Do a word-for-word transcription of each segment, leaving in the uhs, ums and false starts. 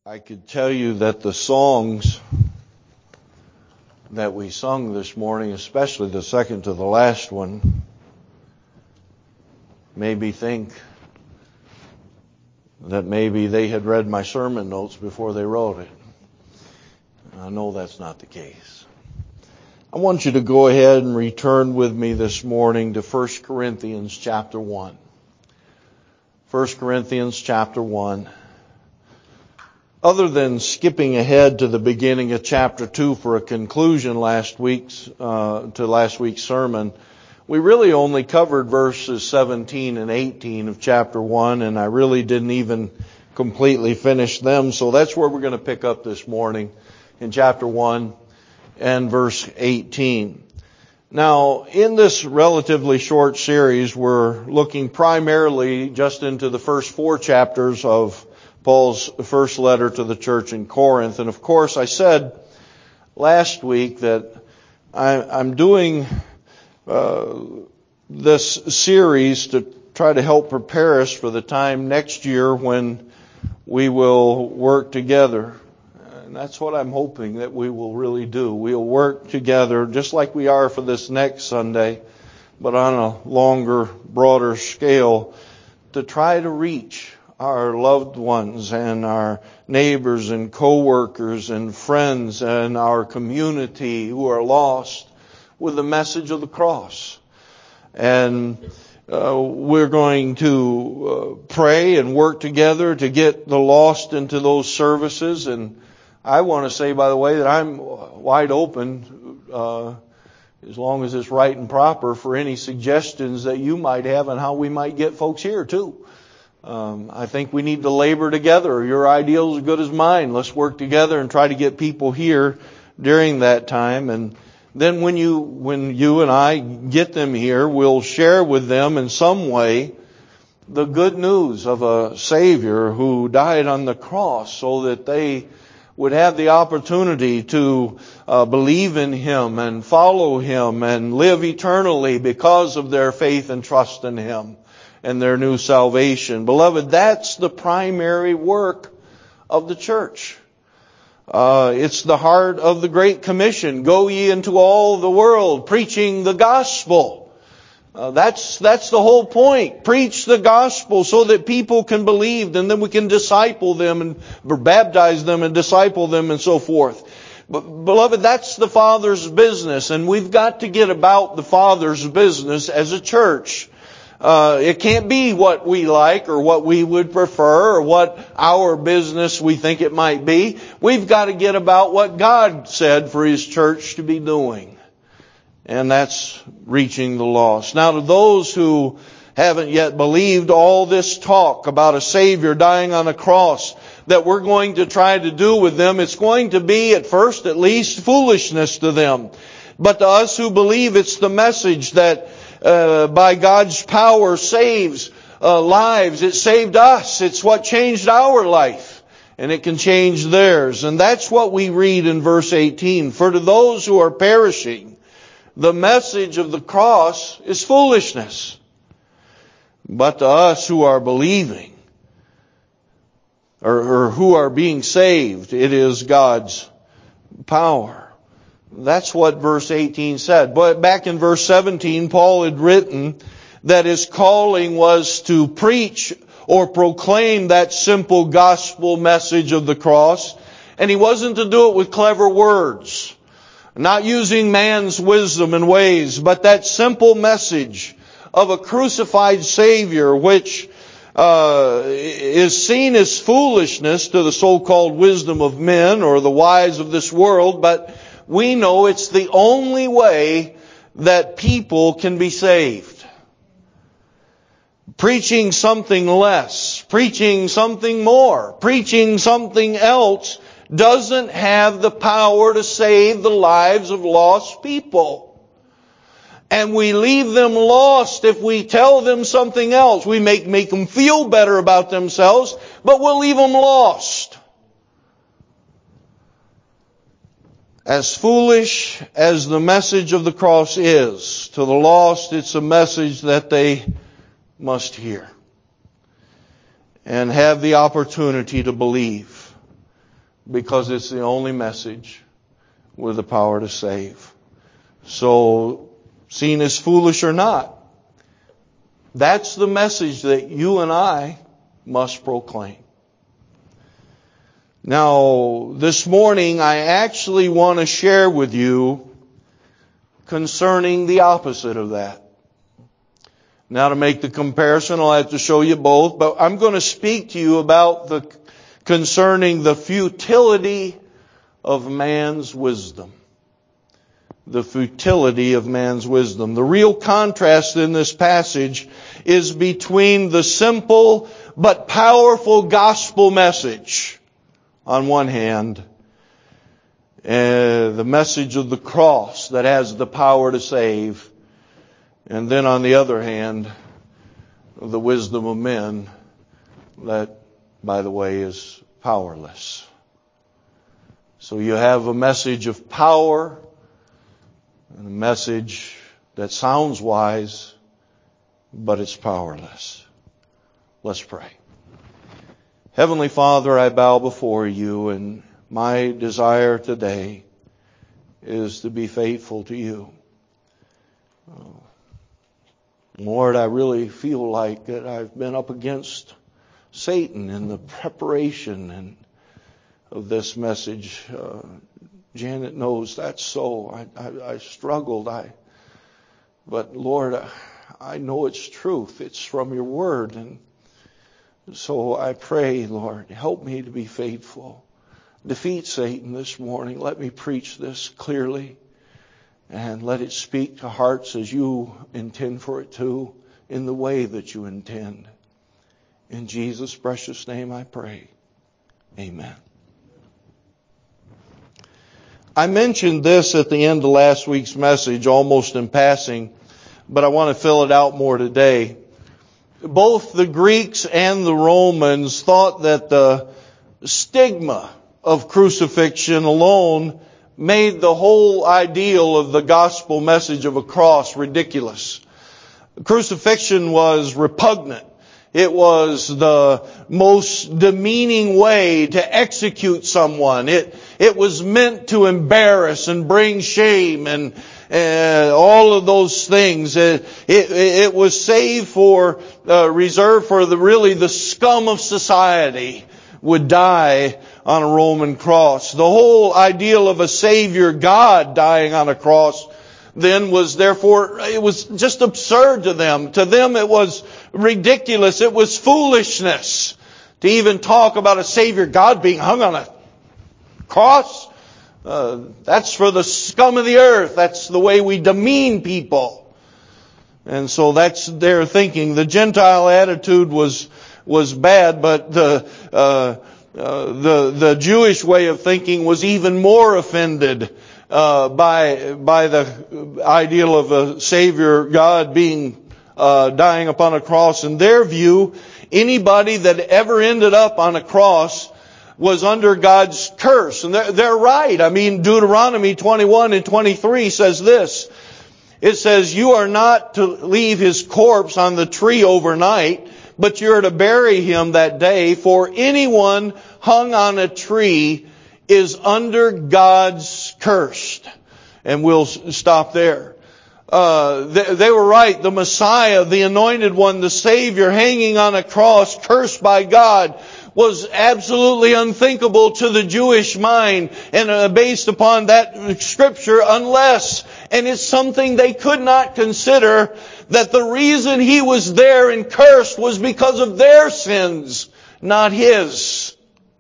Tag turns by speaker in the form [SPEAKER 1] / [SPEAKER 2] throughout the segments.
[SPEAKER 1] I could tell you that the songs that we sung this morning, especially the second to the last one, made me think that maybe they had read my sermon notes before they wrote it. I know that's not the case. I want you to go ahead and return with me this morning to First Corinthians chapter one. First Corinthians chapter one. Other than skipping ahead to the beginning of chapter two for a conclusion last week's uh, to last week's sermon, we really only covered verses seventeen and eighteen of chapter one, and I really didn't even completely finish them. So that's where we're going to pick up this morning in chapter one and verse eighteen. Now, in this relatively short series, we're looking primarily just into the first four chapters of Paul's first letter to the church in Corinth. And of course, I said last week that I, I'm doing uh, this series to try to help prepare us for the time next year when we will work together. And that's what I'm hoping that we will really do. We'll work together just like we are for this next Sunday, but on a longer, broader scale to try to reach our loved ones and our neighbors and co-workers and friends and our community who are lost with the message of the cross. And uh, we're going to uh, pray and work together to get the lost into those services. And I want to say, by the way, that I'm wide open, uh, as long as it's right and proper, for any suggestions that you might have on how we might get folks here too. Um, I think we need to labor together. Your ideal is as good as mine. Let's work together and try to get people here during that time. And then when you, when you and I get them here, we'll share with them in some way the good news of a Savior who died on the cross so that they would have the opportunity to uh, believe in Him and follow Him and live eternally because of their faith and trust in Him and their new salvation. Beloved, that's the primary work of the church. Uh, it's the heart of the Great Commission. Go ye into all the world, preaching the gospel. Uh, that's, that's the whole point. Preach the gospel so that people can believe, and then we can disciple them and or baptize them and disciple them and so forth. But, beloved, that's the Father's business, and we've got to get about the Father's business as a church. Uh, it can't be what we like or what we would prefer or what our business we think it might be. We've got to get about what God said for His church to be doing. And that's reaching the lost. Now, to those who haven't yet believed all this talk about a Savior dying on a cross that we're going to try to do with them, it's going to be, at first at least, foolishness to them. But to us who believe, it's the message that Uh, by God's power saves uh, lives. It saved us. It's what changed our life. And it can change theirs. And that's what we read in verse eighteen. For to those who are perishing, the message of the cross is foolishness. But to us who are believing, or, or who are being saved, it is God's power. That's what verse eighteen said. But back in verse seventeen, Paul had written that his calling was to preach or proclaim that simple gospel message of the cross. And he wasn't to do it with clever words, not using man's wisdom and ways, but that simple message of a crucified Savior, which uh, is seen as foolishness to the so-called wisdom of men or the wise of this world, but we know it's the only way that people can be saved. Preaching something less, preaching something more, preaching something else doesn't have the power to save the lives of lost people. And we leave them lost if we tell them something else. We make, make them feel better about themselves, but we'll leave them lost. As foolish as the message of the cross is, to the lost it's a message that they must hear and have the opportunity to believe. because it's the only message with the power to save. So, seen as foolish or not, that's the message that you and I must proclaim. Now, this morning I actually want to share with you concerning the opposite of that. Now, to make the comparison, I'll have to show you both, but I'm going to speak to you about the concerning the futility of man's wisdom. The futility of man's wisdom. The real contrast in this passage is between the simple but powerful gospel message on one hand, and the message of the cross that has the power to save, and then on the other hand, the wisdom of men that, by the way, is powerless. So you have a message of power and a message that sounds wise, but it's powerless. Let's pray. Heavenly Father, I bow before you, and my desire today is to be faithful to you. Oh, Lord, I really feel like that I've been up against Satan in the preparation and of this message. Uh, Janet knows that's so. I, I, I struggled. I, but Lord, I, I know it's truth. It's from your word. And so I pray, Lord, help me to be faithful. Defeat Satan this morning. Let me preach this clearly. And let it speak to hearts as you intend for it to, in the way that you intend. In Jesus' precious name I pray. Amen. I mentioned this at the end of last week's message, almost in passing, but I want to fill it out more today. Both the Greeks and the Romans thought that the stigma of crucifixion alone made the whole ideal of the gospel message of a cross ridiculous. Crucifixion was repugnant. It was the most demeaning way to execute someone. It, it was meant to embarrass and bring shame and uh, all of those things. It, it, it was saved for, uh, reserved for the really the scum of society would die on a Roman cross. The whole ideal of a Savior, God, dying on a cross then was therefore, it was just absurd to them. To them it was ridiculous. It was foolishness to even talk about a Savior, God, being hung on a cross. Uh, that's for the scum of the earth. That's the way we demean people. And so that's their thinking. The Gentile attitude was was bad, but the uh, uh, the the Jewish way of thinking was even more offended uh, by by the ideal of a Savior, God, being uh, dying upon a cross. In their view, anybody that ever ended up on a cross was under God's curse. And they're, they're right. I mean, Deuteronomy twenty-one and twenty-three says this. It says, you are not to leave his corpse on the tree overnight, but you're to bury him that day. For anyone hung on a tree is under God's curse. And we'll stop there. Uh, they, they were right. The Messiah, the Anointed One, the Savior, hanging on a cross, cursed by God, was absolutely unthinkable to the Jewish mind and uh, based upon that scripture unless, and it's something they could not consider, that the reason He was there and cursed was because of their sins, not His.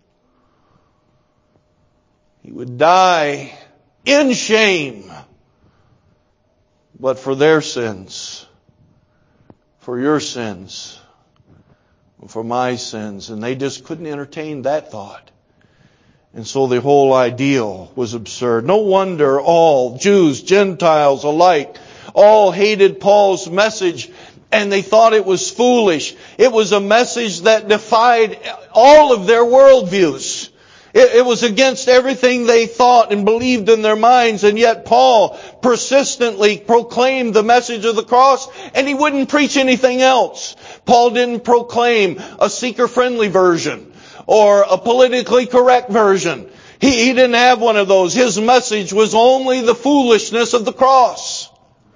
[SPEAKER 1] He would die in shame, but for their sins, for your sins, for my sins. And they just couldn't entertain that thought. And so the whole ideal was absurd. No wonder all, Jews, Gentiles alike, all hated Paul's message and they thought it was foolish. It was a message that defied all of their worldviews. It, it was against everything they thought and believed in their minds, and yet Paul persistently proclaimed the message of the cross, and he wouldn't preach anything else. Paul didn't proclaim a seeker-friendly version or a politically correct version. He, he didn't have one of those. His message was only the foolishness of the cross.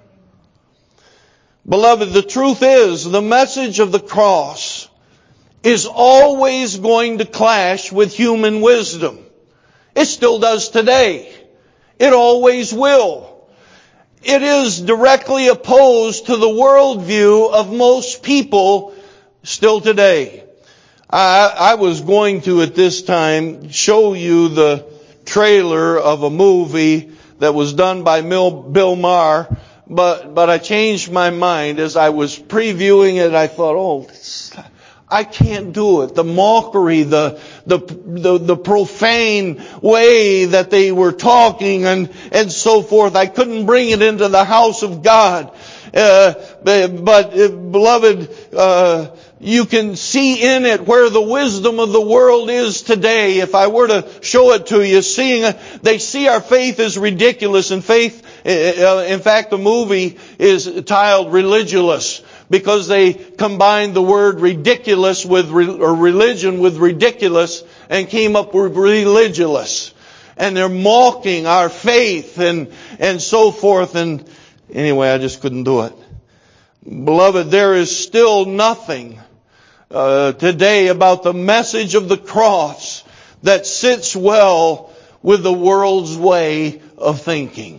[SPEAKER 1] Beloved, the truth is, the message of the cross is always going to clash with human wisdom. It still does today. It always will. It is directly opposed to the worldview of most people still today. I, I was going to at this time show you the trailer of a movie that was done by Bill Maher, but, but I changed my mind as I was previewing it. I thought, oh, I can't do it. The mockery, the, the, the, the profane way that they were talking and, and so forth. I couldn't bring it into the house of God. Uh, but, uh, beloved, uh, you can see in it where the wisdom of the world is today. If I were to show it to you, seeing, a, they see our faith as ridiculous, and faith, uh, in fact, the movie is titled Religious, because they combined the word ridiculous with, or religion with ridiculous and came up with religious. And they're mocking our faith and, and so forth. And anyway, I just couldn't do it. Beloved, there is still nothing uh, today about the message of the cross that sits well with the world's way of thinking.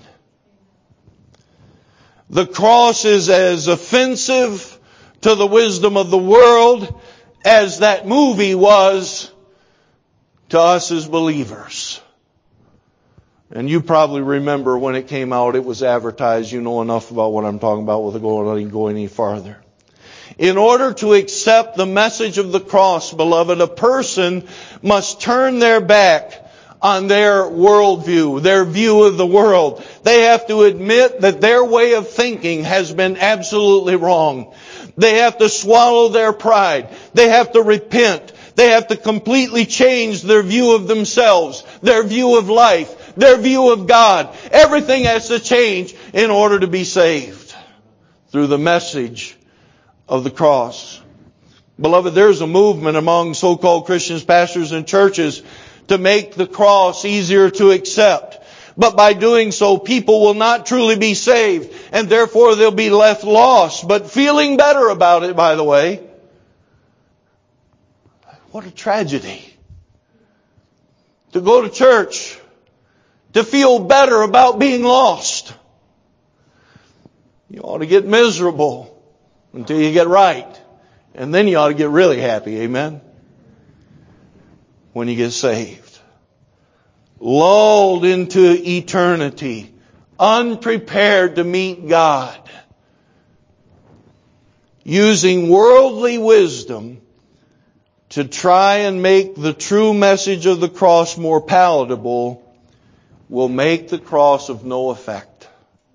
[SPEAKER 1] The cross is as offensive to the wisdom of the world as that movie was to us as believers. And you probably remember when it came out, it was advertised. You know enough about what I'm talking about without going, going any farther. In order to accept the message of the cross, beloved, a person must turn their back on their worldview, their view of the world. They have to admit that their way of thinking has been absolutely wrong. They have to swallow their pride. They have to repent. They have to completely change their view of themselves, their view of life, their view of God. Everything has to change in order to be saved through the message of the cross. Beloved, there's a movement among so-called Christians, pastors, and churches to make the cross easier to accept. But by doing so, people will not truly be saved, and therefore they'll be left lost, but feeling better about it, by the way. What a tragedy. To go to church, to feel better about being lost. You ought to get miserable until you get right. And then you ought to get really happy, amen? When you get saved. Lulled into eternity, unprepared to meet God, using worldly wisdom to try and make the true message of the cross more palatable, will make the cross of no effect.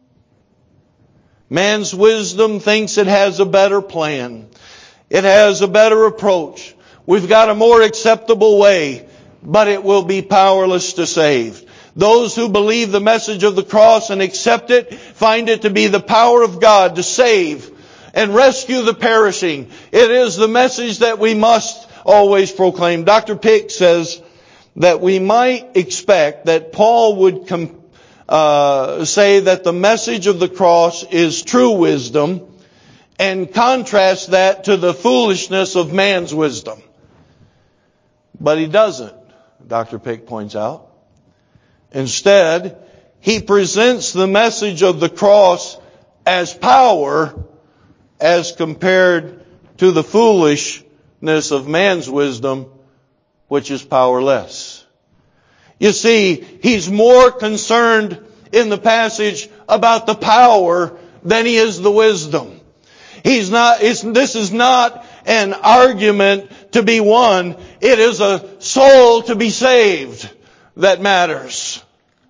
[SPEAKER 1] Man's wisdom thinks it has a better plan. It has a better approach. We've got a more acceptable way, but it will be powerless to save. Those who believe the message of the cross and accept it find it to be the power of God to save and rescue the perishing. It is the message that we must always proclaim. Doctor Pick says that we might expect that Paul would com- uh, say that the message of the cross is true wisdom, and contrast that to the foolishness of man's wisdom. But he doesn't, Doctor Pick points out. Instead, he presents the message of the cross as power as compared to the foolishness of man's wisdom, which is powerless. You see, he's more concerned in the passage about the power than he is the wisdom. He's not, it's, this is not an argument to be won. It is a soul to be saved that matters.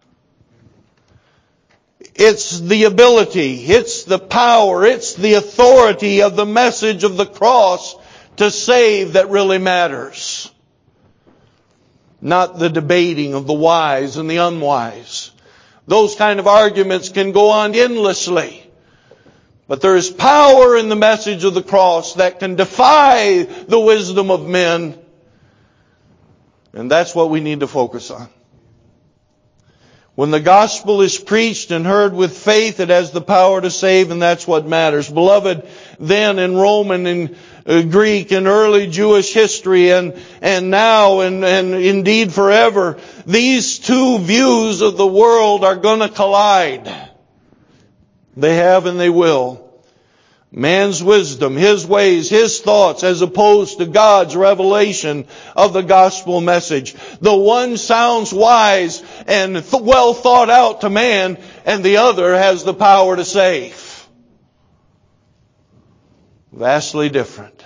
[SPEAKER 1] It's the ability, it's the power, it's the authority of the message of the cross to save that really matters. Not the debating of the wise and the unwise. Those kind of arguments can go on endlessly. But there is power in the message of the cross that can defy the wisdom of men. And that's what we need to focus on. When the gospel is preached and heard with faith, it has the power to save, and that's what matters. Beloved, then in Roman and uh, Greek and early Jewish history and, and now and, and indeed forever, these two views of the world are going to collide. They have and they will. Man's wisdom, his ways, his thoughts, as opposed to God's revelation of the gospel message. The one sounds wise and th- well thought out to man, and the other has the power to save. Vastly different.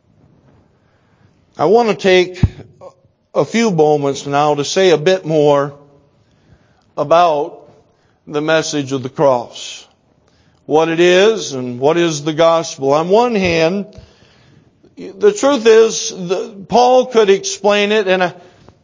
[SPEAKER 1] I want to take a few moments now to say a bit more about the message of the cross. What it is and what is the gospel. On one hand, the truth is, the, Paul could explain it, and I,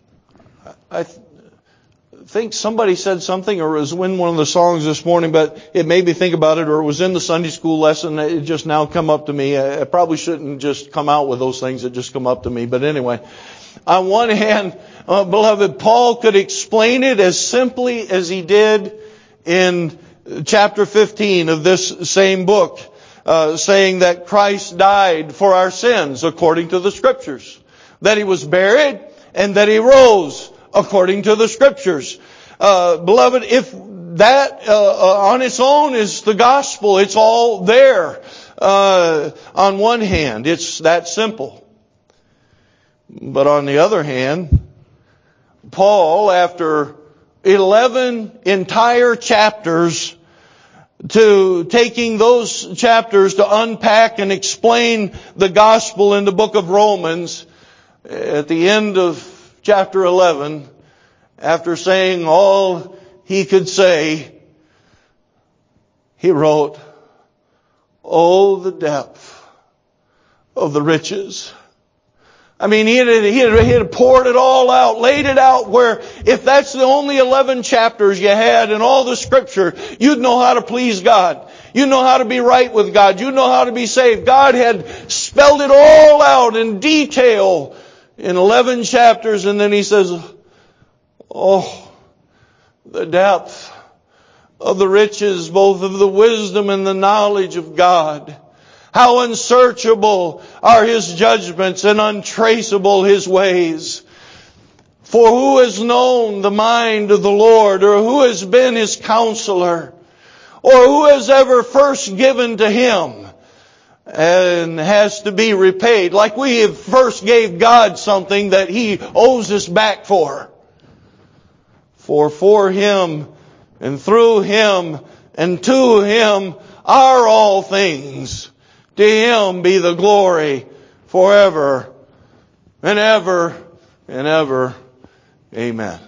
[SPEAKER 1] I think somebody said something, or it was in one of the songs this morning, but it made me think about it, or it was in the Sunday school lesson. It just now come up to me. I, I probably shouldn't just come out with those things that just come up to me, but anyway. On one hand, uh, beloved, Paul could explain it as simply as he did in chapter fifteen of this same book, uh, saying that Christ died for our sins according to the Scriptures, that He was buried, and that He rose according to the Scriptures. Uh, beloved, if that uh, on its own is the gospel, it's all there. Uh, on one hand, it's that simple. But on the other hand, Paul, after eleven entire chapters, to taking those chapters to unpack and explain the gospel in the book of Romans, at the end of chapter eleven, after saying all he could say, he wrote, "Oh, the depth of the riches." I mean, he had, he, had, he had poured it all out, laid it out where if that's the only eleven chapters you had in all the Scripture, you'd know how to please God. You'd know how to be right with God. You'd know how to be saved. God had spelled it all out in detail in eleven chapters, and then He says, oh, the depth of the riches, both of the wisdom and the knowledge of God. How unsearchable are His judgments and untraceable His ways. For who has known the mind of the Lord, or who has been His counselor, or who has ever first given to Him and has to be repaid, like we have first gave God something that He owes us back for. For for Him and through Him and to Him are all things. To Him be the glory forever and ever and ever. Amen.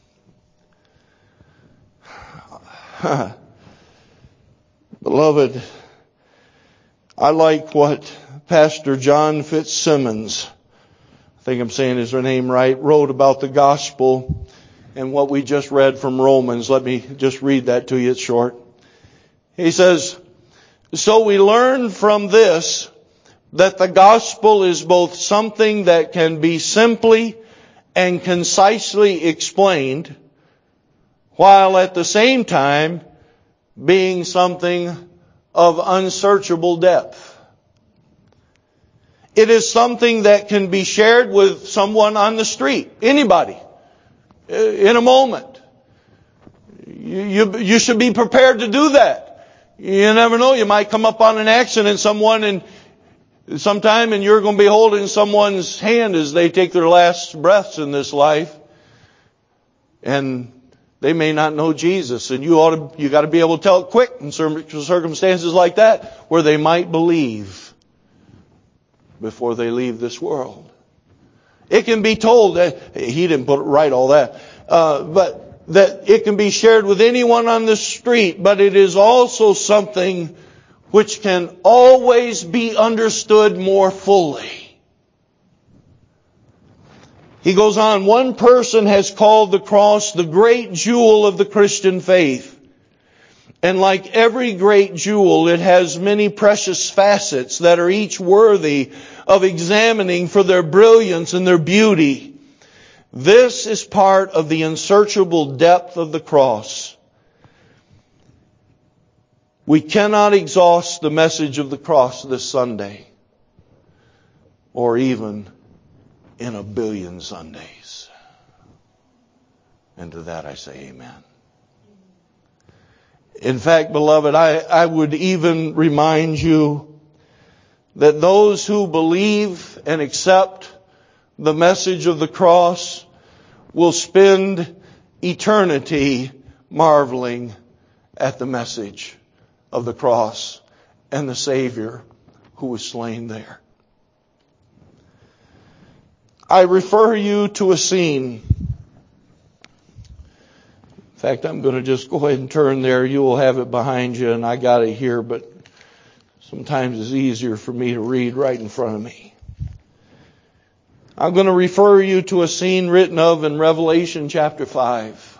[SPEAKER 1] Beloved, I like what Pastor John Fitzsimmons, I think I'm saying his name right, wrote about the gospel and what we just read from Romans. Let me just read that to you. It's short. He says, "So we learn from this that the gospel is both something that can be simply and concisely explained, while at the same time being something of unsearchable depth. It is something that can be shared with someone on the street, anybody, in a moment. You, you, you should be prepared to do that. You never know, you might come up on an accident, someone and sometime, and you're going to be holding someone's hand as they take their last breaths in this life. And they may not know Jesus, and you ought to, you got to be able to tell it quick in circumstances like that, where they might believe before they leave this world. It can be told that he didn't put it right, all that, uh, but that it can be shared with anyone on the street, but it is also something which can always be understood more fully. He goes on, one person has called the cross the great jewel of the Christian faith. And like every great jewel, it has many precious facets that are each worthy of examining for their brilliance and their beauty. This is part of the unsearchable depth of the cross. We cannot exhaust the message of the cross this Sunday, or even in a billion Sundays. And to that I say amen. In fact, beloved, I, I would even remind you that those who believe and accept the message of the cross will spend eternity marveling at the message of the cross and the Savior who was slain there. I refer you to a scene. In fact, I'm going to just go ahead and turn there. You will have it behind you, and I got it here, but sometimes it's easier for me to read right in front of me. I'm going to refer you to a scene written of in Revelation chapter five.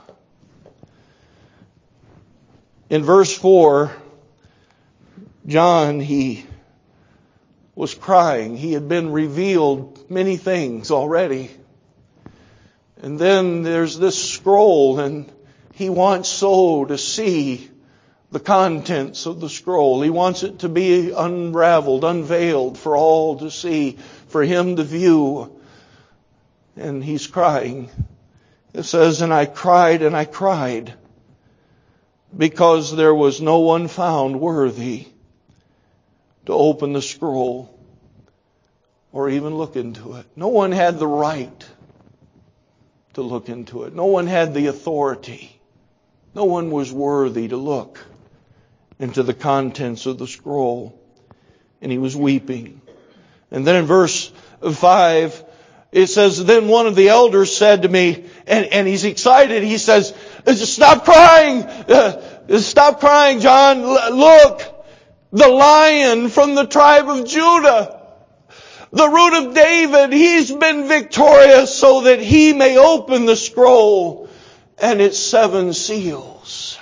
[SPEAKER 1] In verse four, John, he was crying. He had been revealed many things already. And then there's this scroll, and he wants so to see the contents of the scroll. He wants it to be unraveled, unveiled for all to see, for him to view. And he's crying. It says, and I cried and I cried because there was no one found worthy to open the scroll or even look into it. No one had the right to look into it. No one had the authority. No one was worthy to look into the contents of the scroll. And he was weeping. And then in verse five, it says, then one of the elders said to me, and, and he's excited, he says, stop crying! Uh, stop crying, John! Look! The Lion from the tribe of Judah, the Root of David, he's been victorious so that he may open the scroll and its seven seals.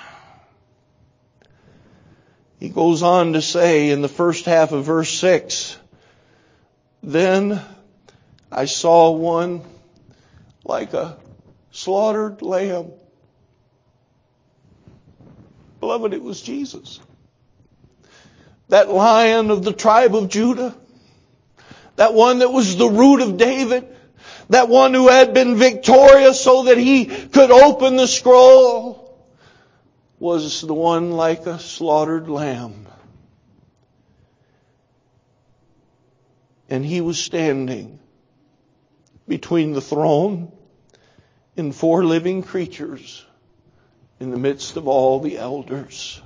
[SPEAKER 1] He goes on to say in the first half of verse six, then I saw one like a slaughtered lamb. Beloved, it was Jesus. That Lion of the tribe of Judah. That one that was the Root of David. That one who had been victorious so that he could open the scroll. Was the one like a slaughtered lamb. And he was standing between the throne and four living creatures in the midst of all the elders.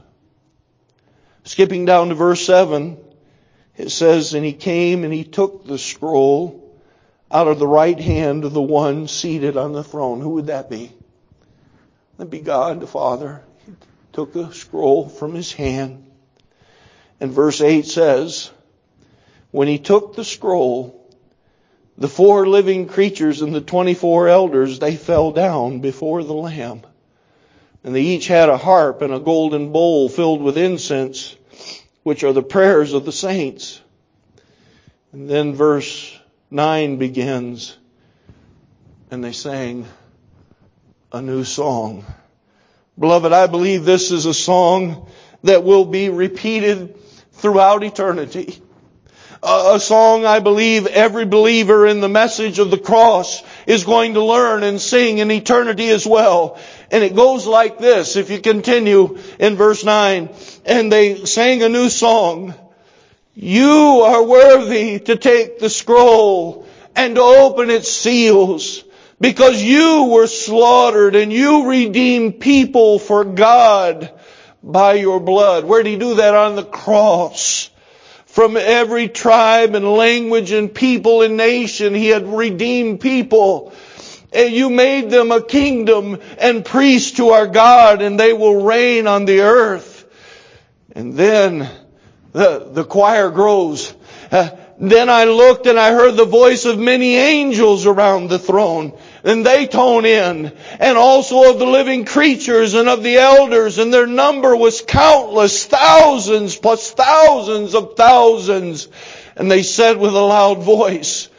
[SPEAKER 1] Skipping down to verse seven, it says, and he came and he took the scroll out of the right hand of the one seated on the throne. Who would that be? That'd be God the Father. He took the scroll from his hand. And verse eight says, when he took the scroll, the four living creatures and the twenty-four elders, they fell down before the Lamb. And they each had a harp and a golden bowl filled with incense, which are the prayers of the saints. And then verse nine begins, and they sang a new song. Beloved, I believe this is a song that will be repeated throughout eternity. A song I believe every believer in the message of the cross is going to learn and sing in eternity as well. And it goes like this, if you continue in verse nine. And they sang a new song. You are worthy to take the scroll and to open its seals, because you were slaughtered and you redeemed people for God by your blood. Where did he do that? On the cross. From every tribe and language and people and nation, he had redeemed people. And you made them a kingdom and priests to our God, and they will reign on the earth. And then the, the choir grows. Uh, then I looked and I heard the voice of many angels around the throne. And they tone in. And also of the living creatures and of the elders. And their number was countless, thousands plus thousands of thousands. And they said with a loud voice,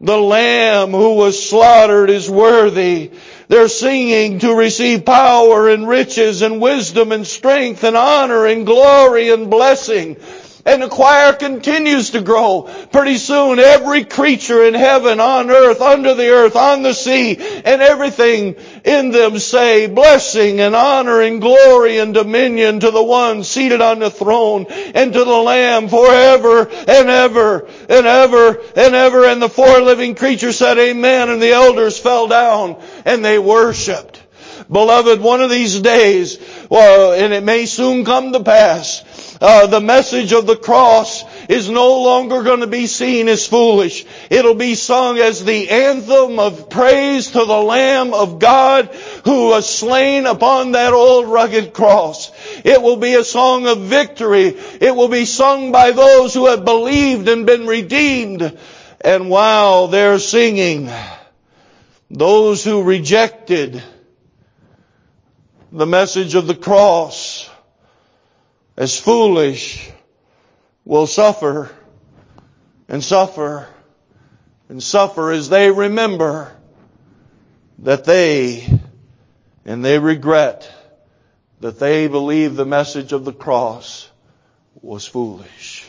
[SPEAKER 1] The Lamb who was slaughtered is worthy. They're singing to receive power and riches and wisdom and strength and honor and glory and blessing. And the choir continues to grow. Pretty soon every creature in heaven, on earth, under the earth, on the sea, and everything in them say, blessing and honor and glory and dominion to the one seated on the throne and to the Lamb forever and ever and ever and ever. And the four living creatures said amen, and the elders fell down and they worshiped. Beloved, one of these days, well, and it may soon come to pass, Uh, the message of the cross is no longer going to be seen as foolish. It'll be sung as the anthem of praise to the Lamb of God who was slain upon that old rugged cross. It will be a song of victory. It will be sung by those who have believed and been redeemed. And while they're singing, those who rejected the message of the cross as foolish will suffer and suffer and suffer as they remember that they and they regret that they believed the message of the cross was foolish.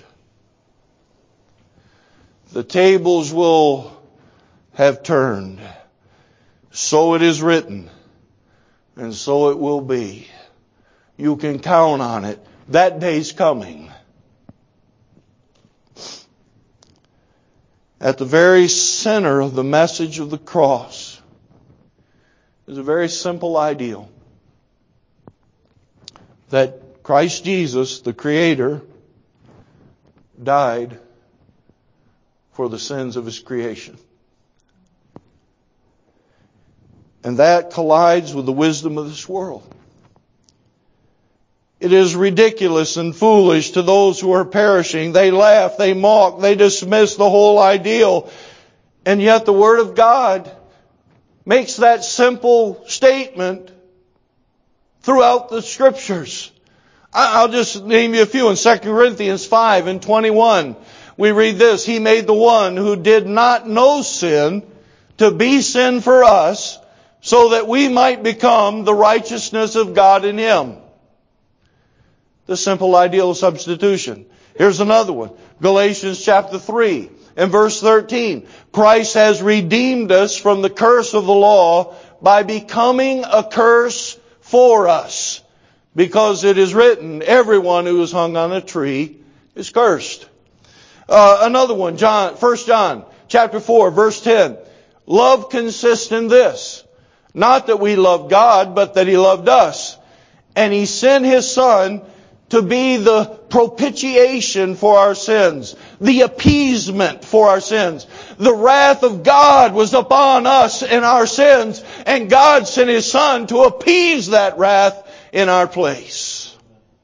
[SPEAKER 1] The tables will have turned. So it is written, and so it will be. You can count on it. That day's coming. At the very center of the message of the cross is a very simple ideal. That Christ Jesus, the Creator, died for the sins of His creation. And that collides with the wisdom of this world. It is ridiculous and foolish to those who are perishing. They laugh, they mock, they dismiss the whole ideal. And yet the Word of God makes that simple statement throughout the Scriptures. I'll just name you a few. In Second Corinthians five and twenty-one, we read this, He made the one who did not know sin to be sin for us, so that we might become the righteousness of God in Him. The simple ideal of substitution. Here's another one. Galatians chapter three and verse thirteen. Christ has redeemed us from the curse of the law by becoming a curse for us. Because it is written, everyone who is hung on a tree is cursed. Uh, another one, John, First John chapter four, verse ten. Love consists in this, not that we love God, but that He loved us. And He sent His Son to be the propitiation for our sins, the appeasement for our sins. The wrath of God was upon us and our sins, and God sent His Son to appease that wrath in our place.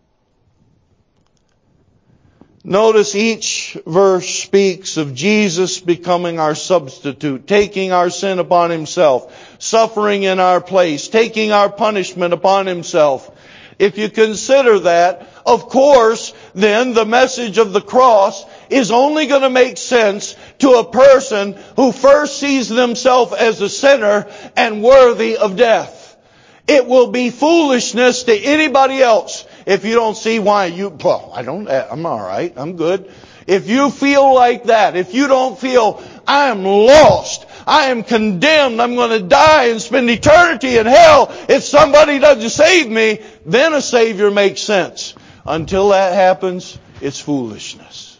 [SPEAKER 1] Notice each verse speaks of Jesus becoming our substitute, taking our sin upon Himself, suffering in our place, taking our punishment upon Himself. If you consider that, of course, then the message of the cross is only going to make sense to a person who first sees themselves as a sinner and worthy of death. It will be foolishness to anybody else if you don't see why you, well, I don't, I'm all right, I'm good. If you feel like that, if you don't feel, I am lost, I am condemned, I'm going to die and spend eternity in hell if somebody doesn't save me, then a Savior makes sense. Until that happens, it's foolishness.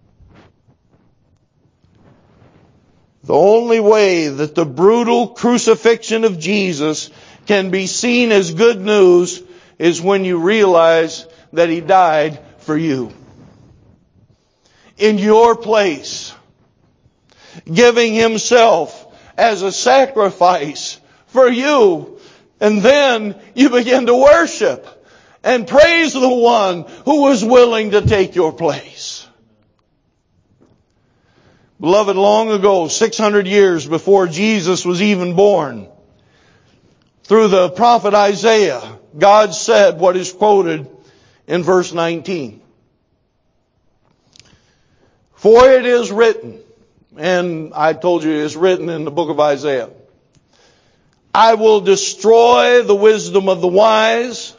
[SPEAKER 1] The only way that the brutal crucifixion of Jesus can be seen as good news is when you realize that He died for you. In your place. Giving Himself as a sacrifice for you. And then you begin to worship and praise the one who was willing to take your place. Beloved, long ago, six hundred years before Jesus was even born, through the prophet Isaiah, God said what is quoted in verse nineteen. For it is written, And I told you it's written in the book of Isaiah. I will destroy the wisdom of the wise,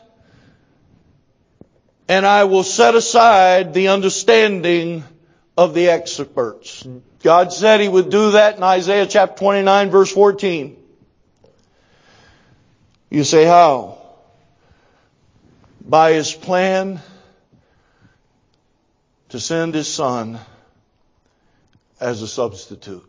[SPEAKER 1] and I will set aside the understanding of the experts. God said He would do that in Isaiah chapter twenty-nine, verse fourteen. You say, how? By His plan to send His Son as a substitute.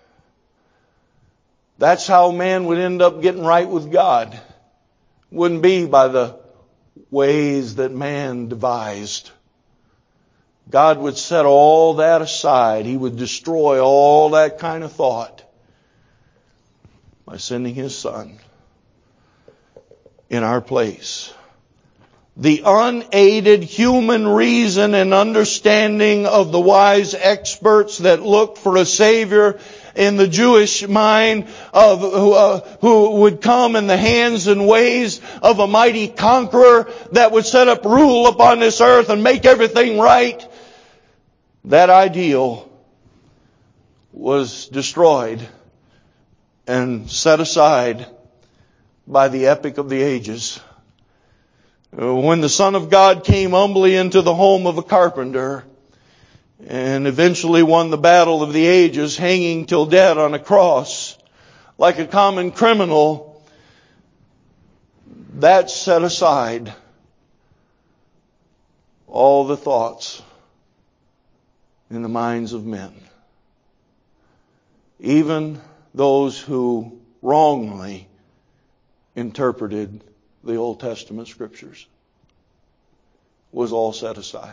[SPEAKER 1] That's how man would end up getting right with God. Wouldn't be by the ways that man devised. God would set all that aside. He would destroy all that kind of thought by sending His Son in our place. The unaided human reason and understanding of the wise experts that looked for a Savior in the Jewish mind of who, uh, who would come in the hands and ways of a mighty conqueror that would set up rule upon this earth and make everything right. That ideal was destroyed and set aside by the epic of the ages. When the Son of God came humbly into the home of a carpenter and eventually won the battle of the ages, hanging till dead on a cross like a common criminal, that set aside all the thoughts in the minds of men. Even those who wrongly interpreted the Old Testament Scriptures was all set aside.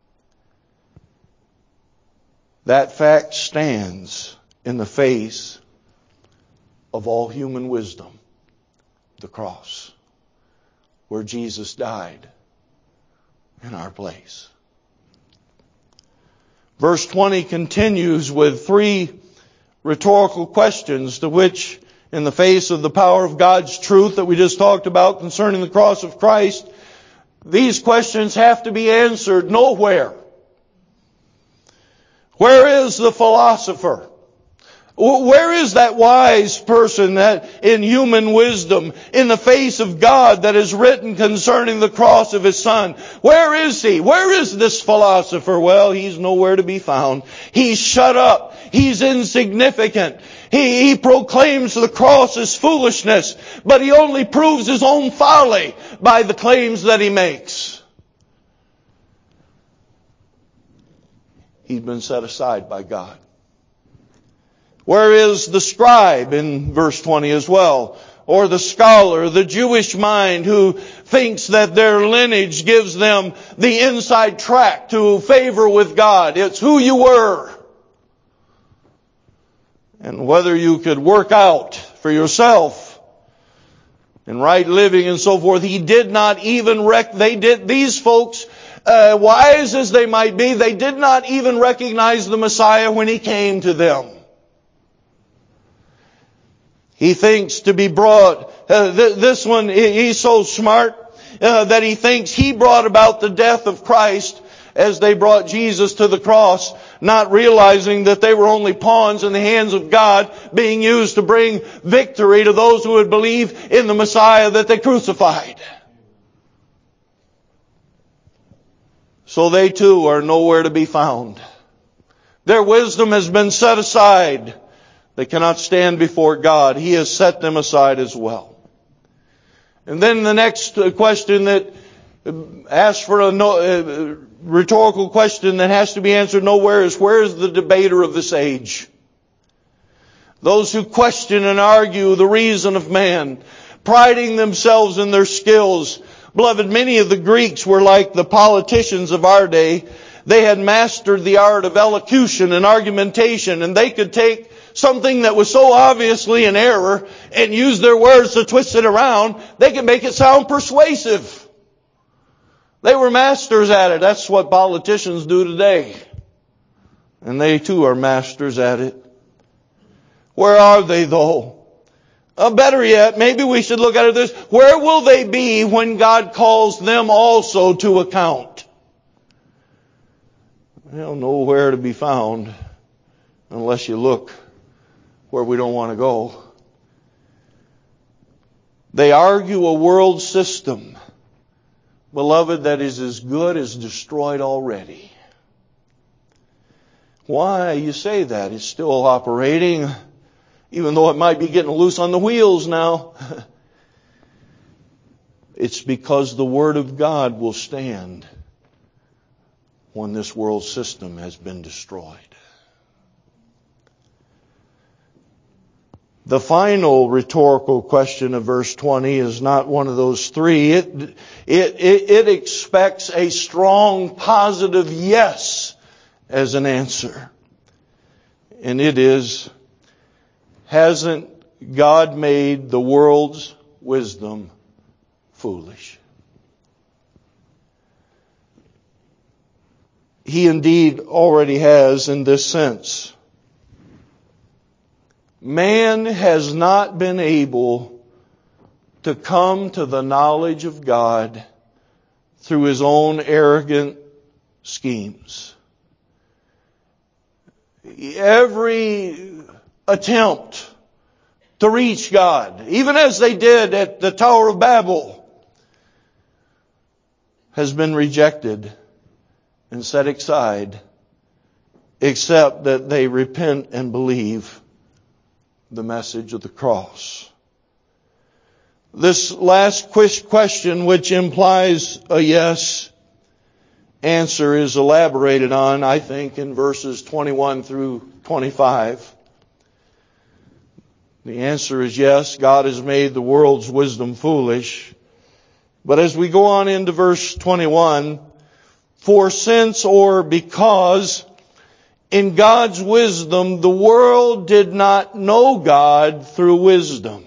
[SPEAKER 1] That fact stands in the face of all human wisdom, the cross, where Jesus died in our place. Verse twenty continues with three rhetorical questions to which, in the face of the power of God's truth that we just talked about concerning the cross of Christ, these questions have to be answered nowhere. Where is the philosopher? Where is that wise person that in human wisdom, in the face of God, that is written concerning the cross of His Son? Where is he? Where is this philosopher? Well, he's nowhere to be found. He's shut up. He's insignificant. He, he proclaims the cross as foolishness, but he only proves his own folly by the claims that he makes. He's been set aside by God. Where is the scribe in verse twenty as well? Or the scholar, the Jewish mind who thinks that their lineage gives them the inside track to favor with God. It's who you were. And whether you could work out for yourself and right living and so forth. He did not even rec, they did, these folks, uh, wise as they might be, they did not even recognize the Messiah when He came to them. He thinks to be brought, uh, th- this one, he's so smart uh, that he thinks he brought about the death of Christ as they brought Jesus to the cross, not realizing that they were only pawns in the hands of God being used to bring victory to those who would believe in the Messiah that they crucified. So they too are nowhere to be found. Their wisdom has been set aside. They cannot stand before God. He has set them aside as well. And then the next question that asks for a no, uh, rhetorical question that has to be answered nowhere is, where is the debater of this age? Those who question and argue the reason of man, priding themselves in their skills. Beloved, many of the Greeks were like the politicians of our day. They had mastered the art of elocution and argumentation, and they could take something that was so obviously an error and use their words to twist it around. They could make it sound persuasive. They were masters at it. That's what politicians do today. And they too are masters at it. Where are they though? Uh, better yet, maybe we should look at it this. Where will they be when God calls them also to account? They'll nowhere to be found. unless you look where we don't want to go. They argue a world system, beloved, that is as good as destroyed already. Why you say that? It's still operating, even though it might be getting loose on the wheels now. It's because the Word of God will stand when this world system has been destroyed. The final rhetorical question of verse twenty is not one of those three. It, it, it, it expects a strong positive yes as an answer. And it is, hasn't God made the world's wisdom foolish? He indeed already has in this sense. Man has not been able to come to the knowledge of God through his own arrogant schemes. Every attempt to reach God, even as they did at the Tower of Babel, has been rejected and set aside, except that they repent and believe the message of the cross. This last question, which implies a yes answer, is elaborated on, I think, in verses twenty-one through twenty-five. The answer is yes, God has made the world's wisdom foolish. But as we go on into verse twenty-one, for since or because in God's wisdom, the world did not know God through wisdom.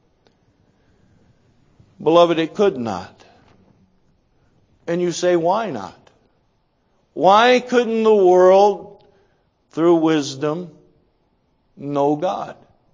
[SPEAKER 1] Beloved, it could not. And you say, why not? Why couldn't the world, through wisdom, know God?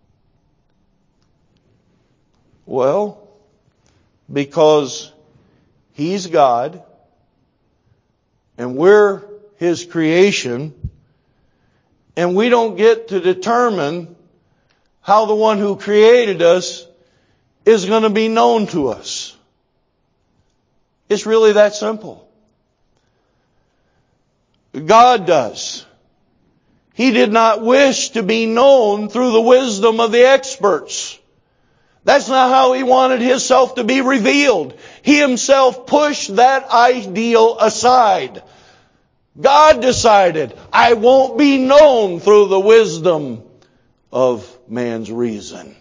[SPEAKER 1] Well, because He's God, and we're His creation, and we don't get to determine how the one who created us is going to be known to us. It's really that simple. God does. He did not wish to be known through the wisdom of the experts. That's not how He wanted Himself to be revealed. He Himself pushed that ideal aside. God decided, I won't be known through the wisdom of man's reason.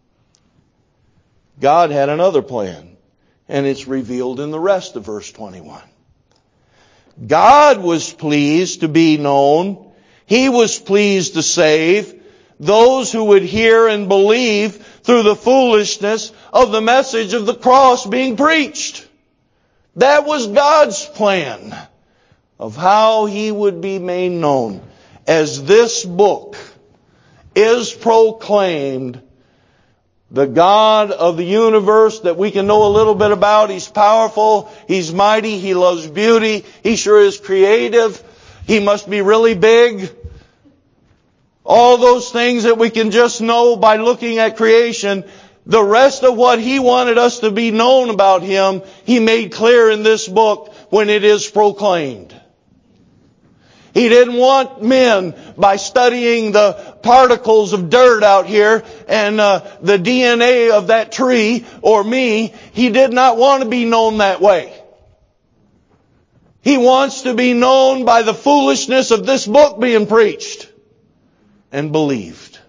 [SPEAKER 1] God had another plan, and it's revealed in the rest of verse twenty-one. God was pleased to be known. He was pleased to save those who would hear and believe through the foolishness of the message of the cross being preached. That was God's plan of how He would be made known. As this book is proclaimed, the God of the universe that we can know a little bit about, He's powerful, He's mighty, He loves beauty, He sure is creative, He must be really big. All those things that we can just know by looking at creation, the rest of what He wanted us to be known about Him, He made clear in this book when it is proclaimed. He didn't want men, by studying the particles of dirt out here and uh, the D N A of that tree or me, He did not want to be known that way. He wants to be known by the foolishness of this book being preached and believed.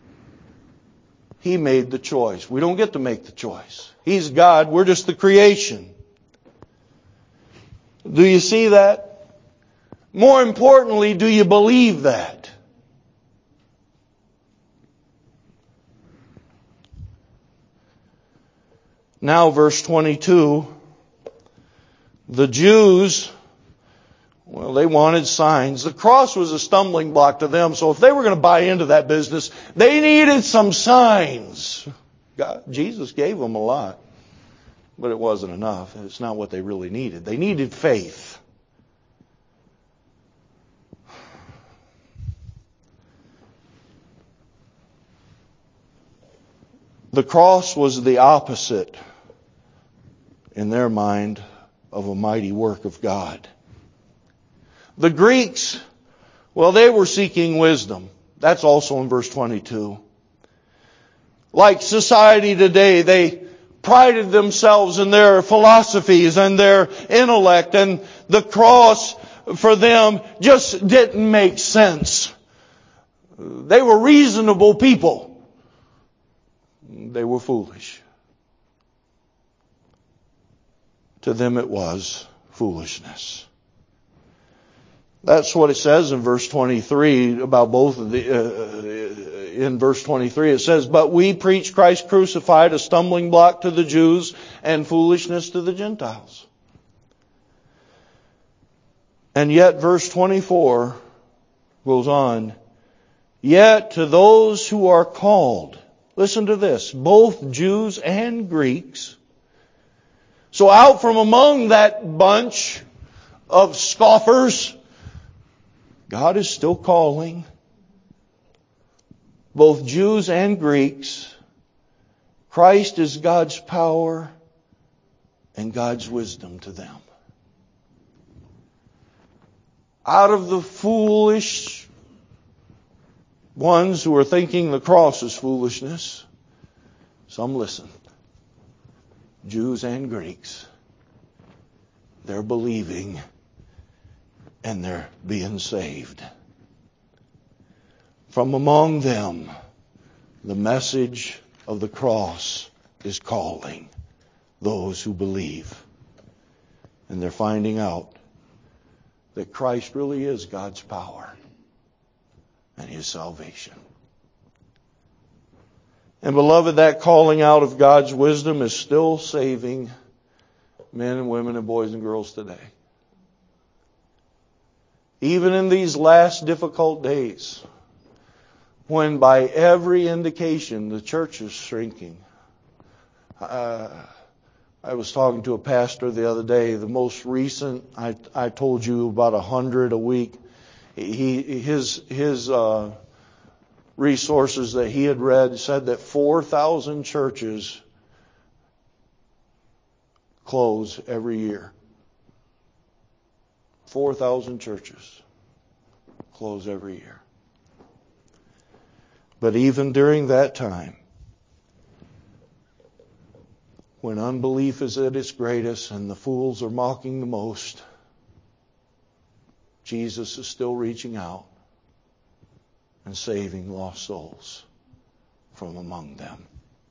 [SPEAKER 1] He made the choice. We don't get to make the choice. He's God. We're just the creation. Do you see that? More importantly, do you believe that? Now, verse twenty-two, the Jews, well, they wanted signs. The cross was a stumbling block to them, so if they were going to buy into that business, they needed some signs. God, Jesus gave them a lot, but it wasn't enough. It's not what they really needed. They needed faith. The cross was the opposite, in their mind, of a mighty work of God. The Greeks, well, they were seeking wisdom. That's also in verse twenty-two. Like society today, they prided themselves in their philosophies and their intellect, and the cross for them just didn't make sense. They were reasonable people. They were foolish. To them it was foolishness. That's what it says in verse twenty-three about both of the, uh, in verse twenty-three it says, "But we preach Christ crucified, a stumbling block to the Jews and foolishness to the Gentiles." And yet verse twenty-four goes on, "Yet to those who are called," listen to this, "both Jews and Greeks." So out from among that bunch of scoffers, God is still calling both Jews and Greeks. Christ is God's power and God's wisdom to them. Out of the foolish ones who are thinking the cross is foolishness, some listen. Jews and Greeks. They're believing and they're being saved. From among them, the message of the cross is calling those who believe. And they're finding out that Christ really is God's power and His salvation. And beloved, that calling out of God's wisdom is still saving men and women and boys and girls today. Even in these last difficult days, when by every indication the church is shrinking. Uh, I was talking to a pastor the other day. The most recent, I, I told you about a hundred a week. He his his uh, resources that he had read said that four thousand churches close every year. four thousand churches close every year. But even during that time, when unbelief is at its greatest and the fools are mocking the most, Jesus is still reaching out and saving lost souls from among them.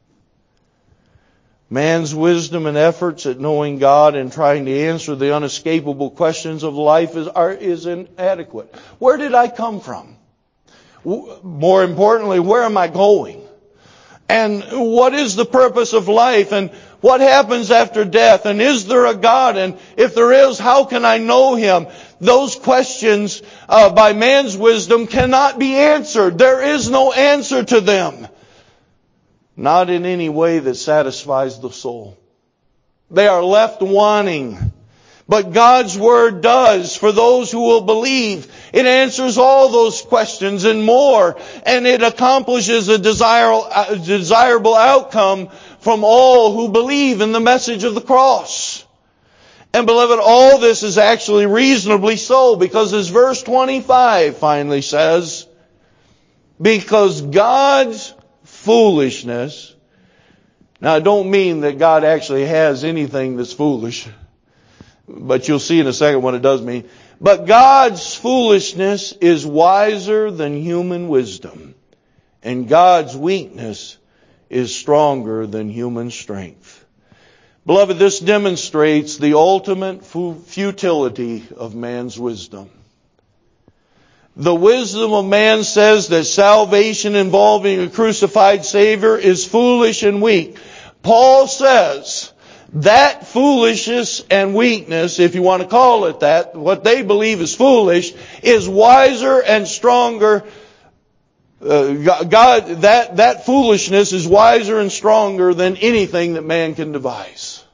[SPEAKER 1] Man's wisdom and efforts at knowing God and trying to answer the unescapable questions of life is, are, is inadequate. Where did I come from? More importantly, where am I going? And what is the purpose of life? And what happens after death? And is there a God? And if there is, how can I know Him? Those questions uh, by man's wisdom cannot be answered. There is no answer to them. Not in any way that satisfies the soul. They are left wanting. But God's Word does for those who will believe. It answers all those questions and more. And it accomplishes a desirable outcome from all who believe in the message of the cross. And beloved, all this is actually reasonably so, because as verse twenty-five finally says, because God's foolishness. Now I don't mean that God actually has anything that's foolish. But you'll see in a second what it does mean. But God's foolishness is wiser than human wisdom. And God's weakness is stronger than human strength. Beloved, this demonstrates the ultimate futility of man's wisdom. The wisdom of man says that salvation involving a crucified Savior is foolish and weak. Paul says that foolishness and weakness, if you want to call it that, what they believe is foolish, is wiser and stronger. Uh, God, that, that foolishness is wiser and stronger than anything that man can devise.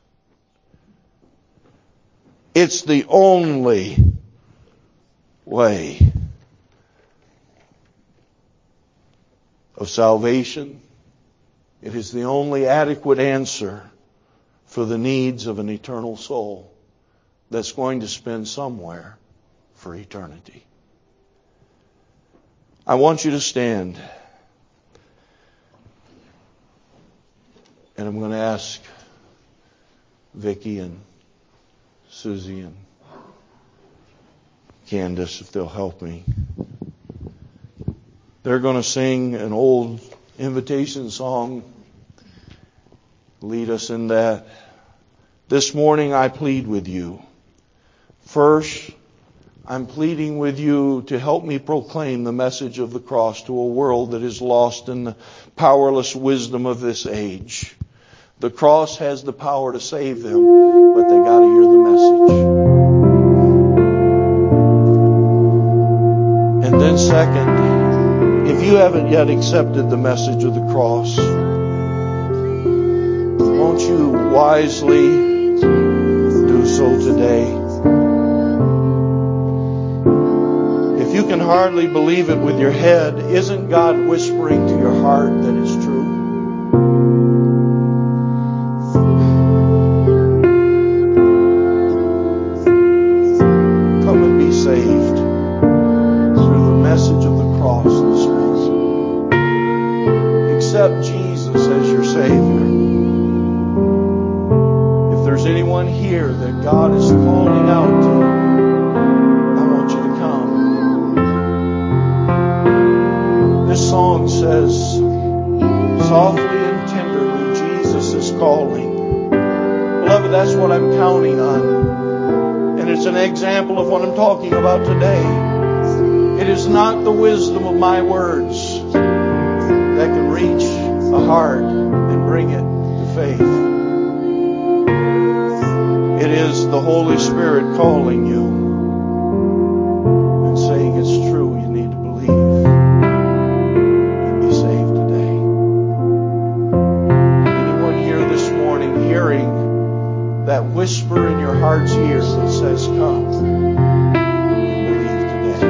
[SPEAKER 1] It's the only way of salvation It is the only adequate answer for the needs of an eternal soul that's going to spend somewhere for eternity. I want you to stand. And I'm going to ask Vicki and Susie and Candace if they'll help me. They're going to sing an old invitation song. Lead us in that. This morning I plead with you. First, I'm pleading with you to help me proclaim the message of the cross to a world that is lost in the powerless wisdom of this age. The cross has the power to save them, but they got to hear the message. And then second, if you haven't yet accepted the message of the cross, won't you wisely do so today? If you can hardly believe it with your head, isn't God whispering to your heart that it's true? Come and be saved through the message of the cross this morning. Accept Jesus as your Savior. If there's anyone here that God is calling out to, I want you to come. This song says, softly and tenderly, Jesus is calling. Beloved, that's what I'm counting on. And it's an example of what I'm talking about today. It is not the wisdom of my words that can reach a heart and bring it to faith. It is the Holy Spirit calling you and saying it's true. You need to believe and be saved today. Anyone here this morning hearing that whisper in your heart's ear that says, come and believe today?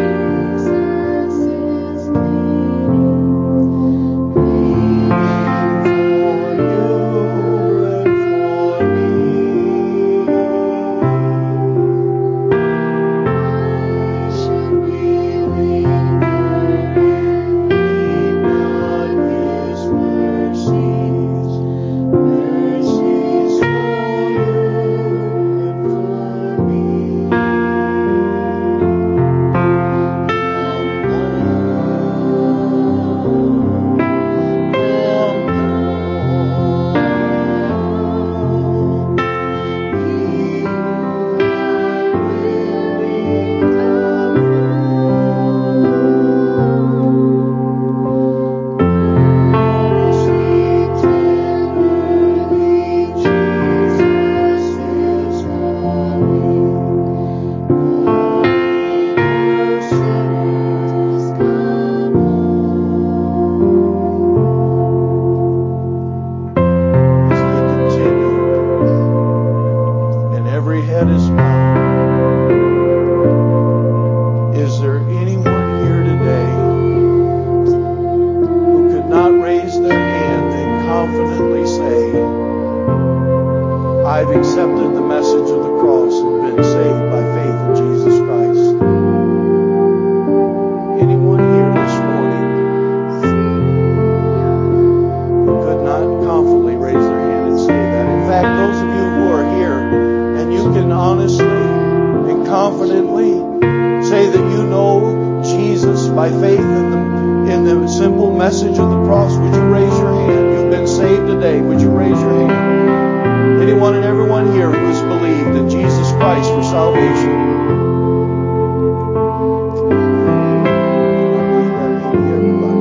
[SPEAKER 1] I've accepted the message of the cross and been saved by faith in Jesus Christ. Anyone here this morning who could not confidently raise their hand and say that? In fact, those of you who are here and you can honestly and confidently say that you know Jesus by faith in the, in the simple message of the cross, would you raise your hand? You've been saved today. Would you raise your hand? Anyone and everyone here who has believed in Jesus Christ for salvation. I believe that may be everybody.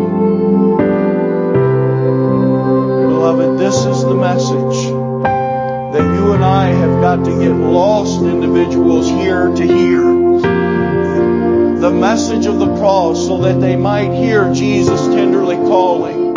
[SPEAKER 1] Beloved, this is the message that you and I have got to get lost individuals here to hear. The message of the cross so that they might hear Jesus tenderly calling.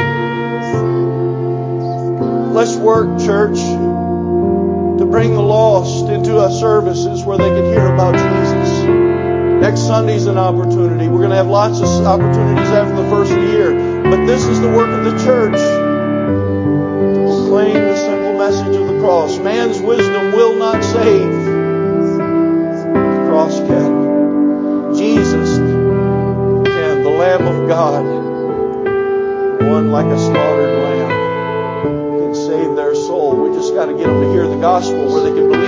[SPEAKER 1] Let's work, church, to bring the lost into our services where they can hear about Jesus. Next Sunday's an opportunity. We're going to have lots of opportunities after the first of the year. But this is the work of the church. proclaim the simple message of the cross. Man's wisdom will not save. The cross can. Jesus can. The Lamb of God, the one like a slaughtered lamb, can save their soul. We just got to get them to hear the gospel where they can believe